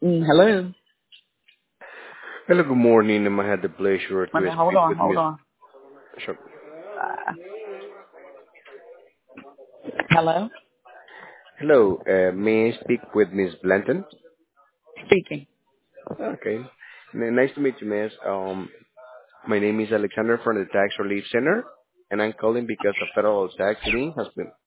Hello. Hello, good morning. I had the pleasure Wait a to minute, hold speak on, with hold Miss. on. Sure. Uh, Hello. Hello, may I speak with Miss Blanton? Speaking. Okay. Nice to meet you, Miss. My name is Alexander from the Tax Relief Center, and I'm calling because a federal tax lien has been